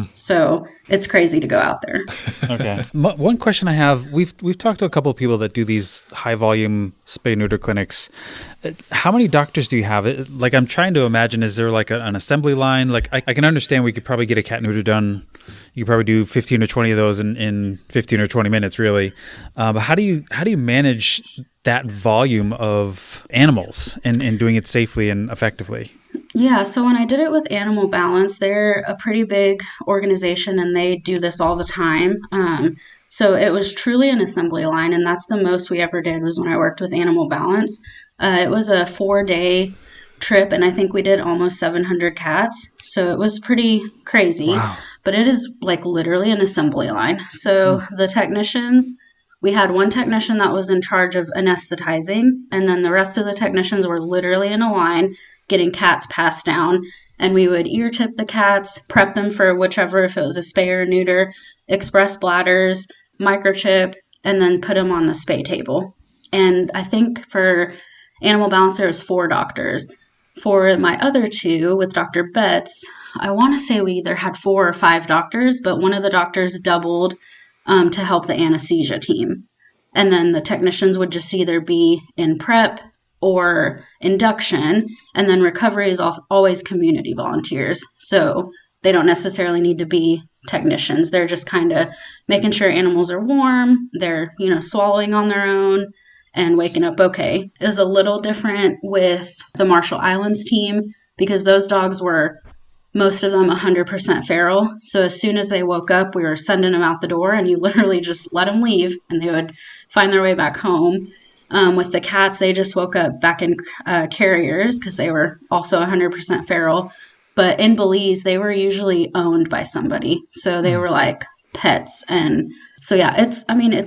So it's crazy to go out there. Okay. One question I have, we've talked to a couple of people that do these high volume spay neuter clinics. How many doctors do you have? I'm trying to imagine, is there an assembly line? I can understand we could probably get a cat neuter done. You could probably do 15 or 20 of those in 15 or 20 minutes, really. But how do you manage that volume of animals and doing it safely and effectively? Yeah, so when I did it with Animal Balance, they're a pretty big organization and they do this all the time. So it was truly an assembly line, and that's the most we ever did was when I worked with Animal Balance. It was a 4-day trip, and I think we did almost 700 cats. So it was pretty crazy. Wow. But it is literally an assembly line. So the technicians, we had one technician that was in charge of anesthetizing, and then the rest of the technicians were literally in a line getting cats passed down. And we would ear tip the cats, prep them for whichever, if it was a spay or neuter, express bladders, microchip, and then put them on the spay table. And I think for Animal Balance, there was 4 doctors. For my other 2, with Dr. Betts, I want to say we either had 4 or 5 doctors, but one of the doctors doubled to help the anesthesia team. And then the technicians would just either be in prep or induction, and then recovery is always community volunteers. So they don't necessarily need to be technicians. They're just kind of making sure animals are warm, they're, swallowing on their own, and waking up okay. It was a little different with the Marshall Islands team because those dogs were, most of them 100% feral. So as soon as they woke up, we were sending them out the door, and you literally just let them leave and they would find their way back home. With the cats, they just woke up back in carriers because they were also 100% feral. But in Belize, they were usually owned by somebody. So they were like pets. And so, yeah, it's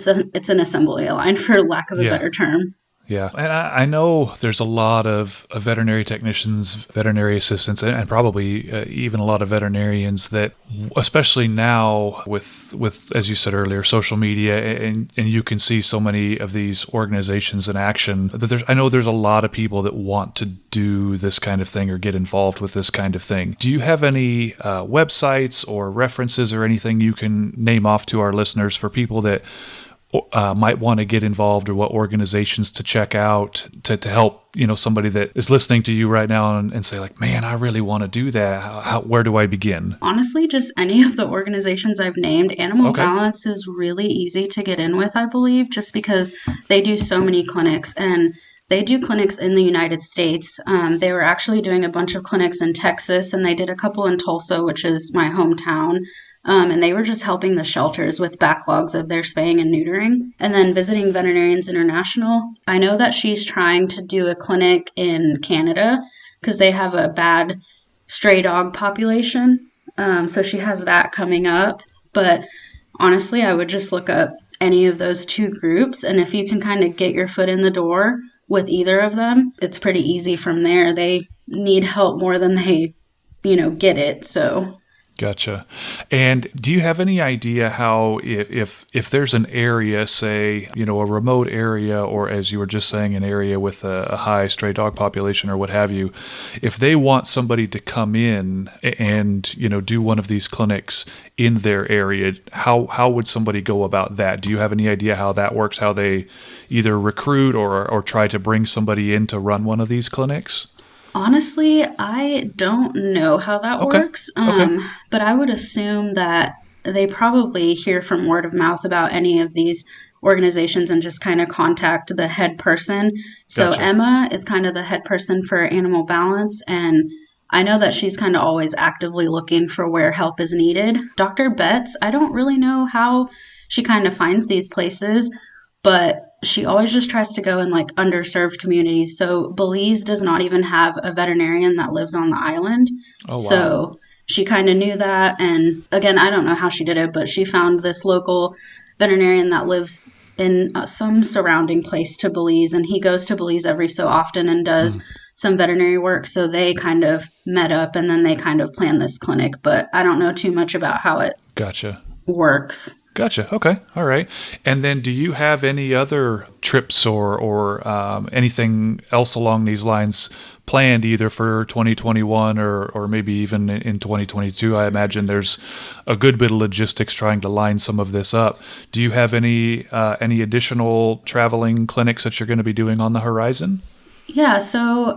an assembly line, for lack of a better term. Yeah. And I know there's a lot of veterinary technicians, veterinary assistants, and probably even a lot of veterinarians that, especially now with as you said earlier, social media, and you can see so many of these organizations in action, that I know there's a lot of people that want to do this kind of thing or get involved with this kind of thing. Do you have any websites or references or anything you can name off to our listeners for people that might want to get involved, or what organizations to check out to help, somebody that is listening to you right now and say like, man, I really want to do that. Where do I begin? Honestly, just any of the organizations I've named. Animal Balance is really easy to get in with, I believe, just because they do so many clinics, and they do clinics in the United States. They were actually doing a bunch of clinics in Texas, and they did a couple in Tulsa, which is my hometown. And they were just helping the shelters with backlogs of their spaying and neutering. And then Visiting Veterinarians International, I know that she's trying to do a clinic in Canada because they have a bad stray dog population. So she has that coming up. But honestly, I would just look up any of those two groups. And if you can kind of get your foot in the door with either of them, it's pretty easy from there. They need help more than they, get it. So... Gotcha. And do you have any idea how, if there's an area, say, a remote area, or as you were just saying, an area with a high stray dog population or what have you, if they want somebody to come in and, do one of these clinics in their area, how would somebody go about that? Do you have any idea how that works, how they either recruit or try to bring somebody in to run one of these clinics? Honestly, I don't know how that works, but I would assume that they probably hear from word of mouth about any of these organizations and just kind of contact the head person. So Gotcha. Emma is kind of the head person for Animal Balance, and I know that she's kind of always actively looking for where help is needed. Dr. Betts, I don't really know how she kind of finds these places, but she always just tries to go in like underserved communities. So Belize does not even have a veterinarian that lives on the island. Oh, wow. So she kind of knew that. And again, I don't know how she did it, but she found this local veterinarian that lives in some surrounding place to Belize. And he goes to Belize every so often and does some veterinary work. So they kind of met up and then they kind of planned this clinic. But I don't know too much about how it works. Gotcha. Okay. All right. And then do you have any other trips or anything else along these lines planned either for 2021 or maybe even in 2022? I imagine there's a good bit of logistics trying to line some of this up. Do you have any additional traveling clinics that you're going to be doing on the horizon? Yeah, so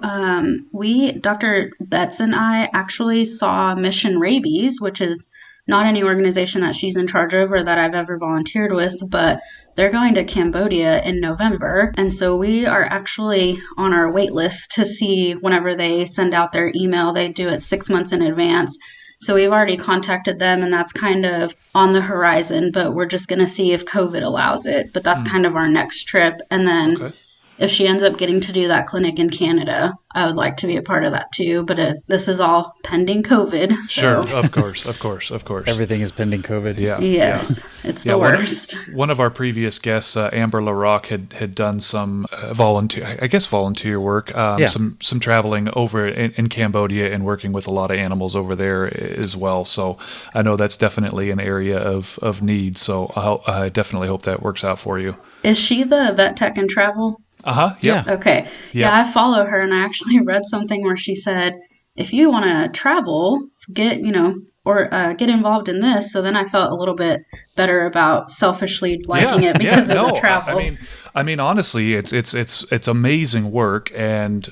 Dr. Betts and I actually saw Mission Rabies, which is not any organization that she's in charge of or that I've ever volunteered with, but they're going to Cambodia in November. And so we are actually on our wait list to see whenever they send out their email. They do it 6 months in advance. So we've already contacted them, and that's kind of on the horizon, but we're just going to see if COVID allows it. But that's kind of our next trip. And then if she ends up getting to do that clinic in Canada, I would like to be a part of that too. But this is all pending COVID. So. Sure, of course. Everything is pending COVID. Yeah. Yes, it's the worst. One of our previous guests, Amber LaRock, had done some volunteer work, some traveling over in Cambodia and working with a lot of animals over there as well. So I know that's definitely an area of need. So I definitely hope that works out for you. Is she the vet tech and travel? Yeah. Okay. Yeah, I follow her, and I actually read something where she said, if you want to travel, get involved in this. So then I felt a little bit better about selfishly liking it because of the travel. I mean, honestly, it's amazing work, and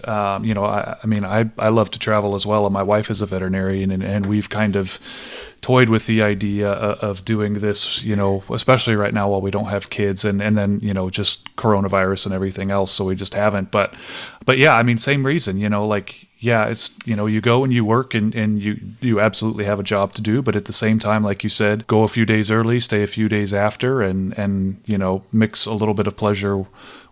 I love to travel as well. And my wife is a veterinarian, and we've kind of toyed with the idea of doing this, especially right now while we don't have kids, and then just coronavirus and everything else, so we just haven't. But yeah, I mean, same reason, it's you go and you work and you absolutely have a job to do, but at the same time, like you said, go a few days early, stay a few days after, and mix a little bit of pleasure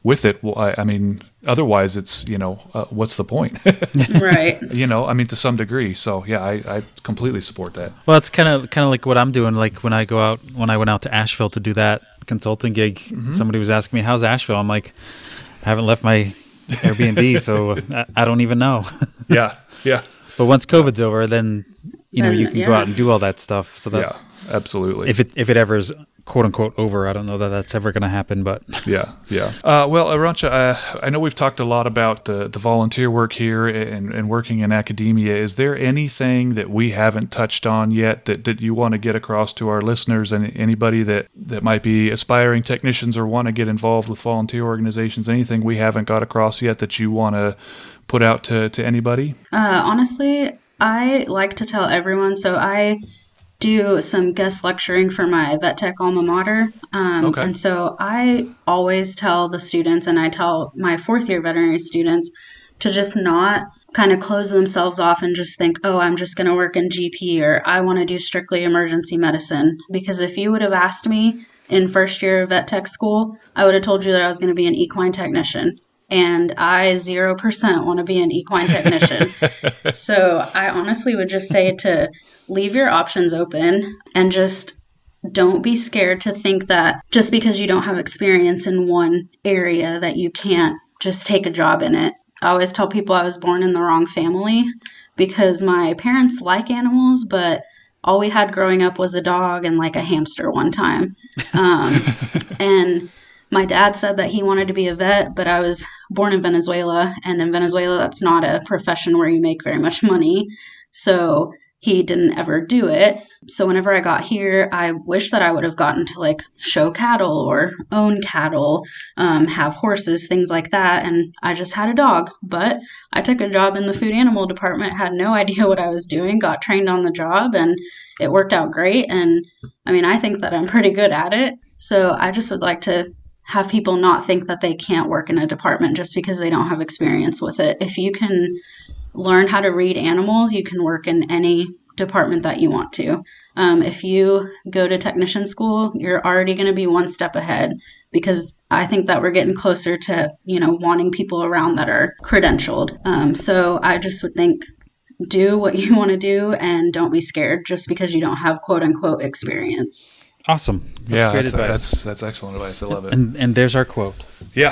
with it. Well, I mean, otherwise it's, what's the point? Right. To some degree. So yeah, I completely support that. Well, it's kind of like what I'm doing. Like when I went out to Asheville to do that consulting gig, somebody was asking me, how's Asheville? I'm like, I haven't left my Airbnb, so I don't even know. Yeah. But once COVID's over, then you can go out and do all that stuff. So that absolutely. If it ever is quote unquote over, I don't know that that's ever going to happen. But yeah. Well, Arantxa, I know we've talked a lot about the volunteer work here and working in academia. Is there anything that we haven't touched on yet that you want to get across to our listeners and anybody that might be aspiring technicians or want to get involved with volunteer organizations? Anything we haven't got across yet that you want to put out to anybody? Honestly, I like to tell everyone. So I do some guest lecturing for my vet tech alma mater. Okay. And so I always tell the students, and I tell my fourth year veterinary students, to just not kind of close themselves off and just think, oh, I'm just going to work in GP, or I want to do strictly emergency medicine. Because if you would have asked me in first year of vet tech school, I would have told you that I was going to be an equine technician. And I 0% want to be an equine technician. So I honestly would just say to leave your options open and just don't be scared to think that just because you don't have experience in one area that you can't just take a job in it. I always tell people I was born in the wrong family because my parents like animals, but all we had growing up was a dog and like a hamster one time. And my dad said that he wanted to be a vet, but I was born in Venezuela, and in Venezuela, that's not a profession where you make very much money. So he didn't ever do it. So whenever I got here, I wish that I would have gotten to like show cattle or own cattle, have horses, things like that. And I just had a dog, but I took a job in the food animal department, had no idea what I was doing, got trained on the job, and it worked out great. And I mean, I think that I'm pretty good at it. So I just would like to have people not think that they can't work in a department just because they don't have experience with it. If you can learn how to read animals, you can work in any department that you want to. If you go to technician school, you're already going to be one step ahead, because I think that we're getting closer to, wanting people around that are credentialed. So I just would think, do what you want to do and don't be scared just because you don't have quote unquote experience. Awesome. That's great advice. That's excellent advice. I love it. And there's our quote. Yeah.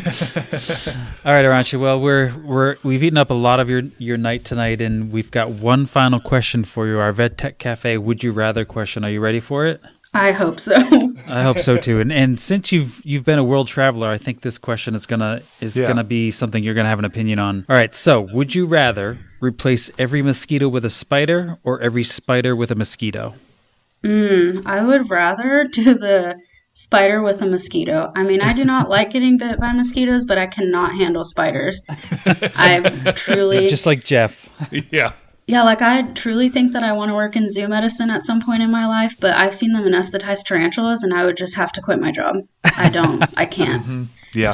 All right, Arantxa. Well, we've eaten up a lot of your night tonight, and we've got one final question for you. Our Vet Tech Cafe Would You Rather question. Are you ready for it? I hope so. I hope so too. And since you've been a world traveler, I think this question is gonna be something you're gonna have an opinion on. All right. So, would you rather replace every mosquito with a spider or every spider with a mosquito? I would rather do the spider with a mosquito. I mean, I do not like getting bit by mosquitoes, but I cannot handle spiders. I truly... Just like Jeff. Yeah. Yeah, like I truly think that I want to work in zoo medicine at some point in my life, but I've seen them anesthetize tarantulas and I would just have to quit my job. I can't. Mm-hmm. Yeah.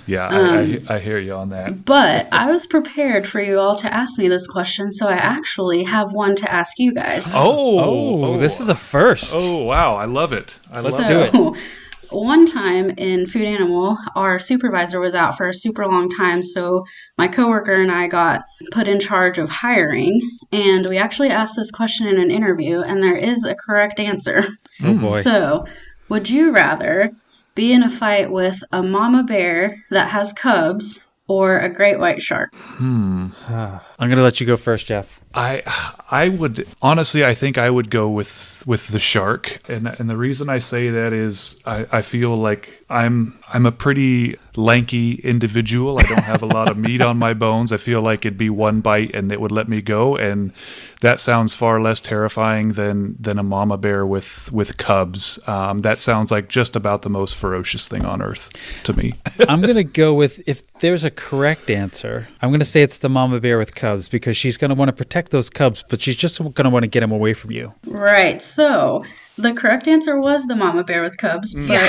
I hear you on that. But I was prepared for you all to ask me this question, so I actually have one to ask you guys. Oh, this is a first. Oh, wow. I love it. Let's do it. One time in Food Animal, our supervisor was out for a super long time, so my coworker and I got put in charge of hiring, and we actually asked this question in an interview, and there is a correct answer. Oh, boy. So, would you rather be in a fight with a mama bear that has cubs or a great white shark? I'm going to let you go first, Jeff. I would honestly, I think I would go with the shark, and the reason I say that is I feel like I'm a pretty lanky individual. I don't have a lot of meat on my bones. I feel like it'd be one bite and it would let me go, and that sounds far less terrifying than a mama bear with cubs. That sounds like just about the most ferocious thing on earth to me. I'm going to go with, if there's a correct answer, I'm going to say it's the mama bear with cubs, because she's going to want to protect those cubs, but she's just going to want to get them away from you. Right. So the correct answer was the mama bear with cubs, but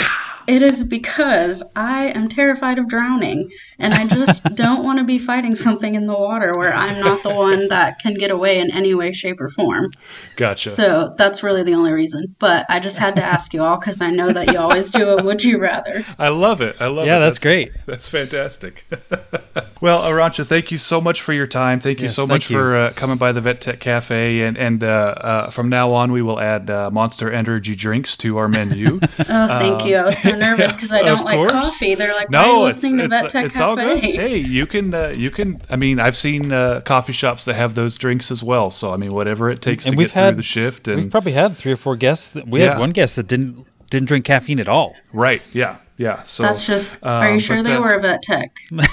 It is because I am terrified of drowning, and I just don't want to be fighting something in the water where I'm not the one that can get away in any way, shape, or form. Gotcha. So that's really the only reason. But I just had to ask you all because I know that you always do a would you rather. I love it. Yeah, that's great. That's fantastic. Well, Arantxa, thank you so much for your time. Thank you so much for coming by the Vet Tech Cafe. And from now on, we will add Monster Energy drinks to our menu. Oh, thank you. I was so nervous because I don't like coffee. They're like, why are you listening to Vet Tech Cafe? All good. Hey, you can. I mean, I've seen coffee shops that have those drinks as well. So, I mean, whatever it takes to get through the shift. And we've probably had 3 or 4 guests. We had one guest that didn't drink caffeine at all. Right. Yeah. Yeah. So that's just. Are you sure they were a Vet Tech?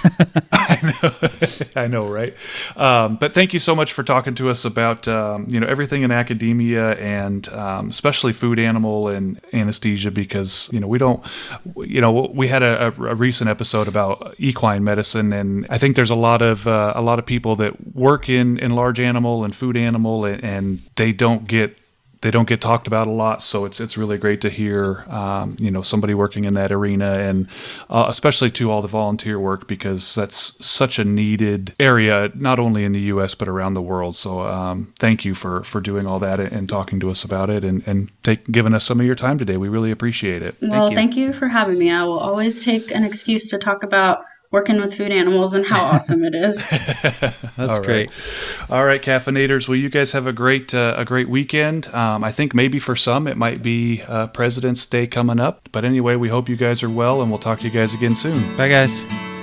I know, right? But thank you so much for talking to us about everything in academia and especially food animal and anesthesia, because we had a recent episode about equine medicine, and I think there's a lot of people that work in large animal and food animal, and they don't get talked about a lot. So it's really great to hear, somebody working in that arena, and especially to all the volunteer work, because that's such a needed area, not only in the U.S., but around the world. So thank you for doing all that and talking to us about it and giving us some of your time today. We really appreciate it. Well, thank you for having me. I will always take an excuse to talk about working with food animals and how awesome it is. That's great. All right, caffeinators. Well, you guys have a great weekend. I think maybe for some it might be President's Day coming up. But anyway, we hope you guys are well, and we'll talk to you guys again soon. Bye, guys.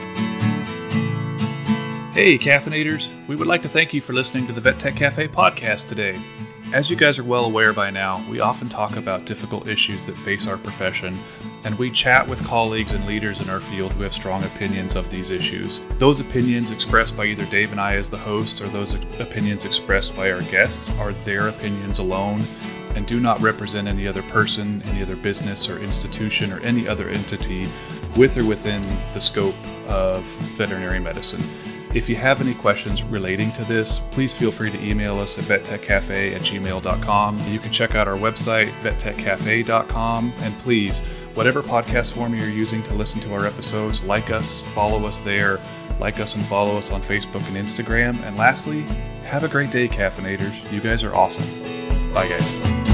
Hey, caffeinators. We would like to thank you for listening to the Vet Tech Cafe podcast today. As you guys are well aware by now, we often talk about difficult issues that face our profession, and we chat with colleagues and leaders in our field who have strong opinions of these issues. Those opinions expressed by either Dave and I as the hosts, or those opinions expressed by our guests, are their opinions alone and do not represent any other person, any other business or institution, or any other entity with or within the scope of veterinary medicine. If you have any questions relating to this, please feel free to email us at vettechcafe@gmail.com. You can check out our website, vettechcafe.com, and please, whatever podcast form you're using to listen to our episodes, like us, follow us there, like us and follow us on Facebook and Instagram. And lastly, have a great day, caffeinators. You guys are awesome. Bye, guys.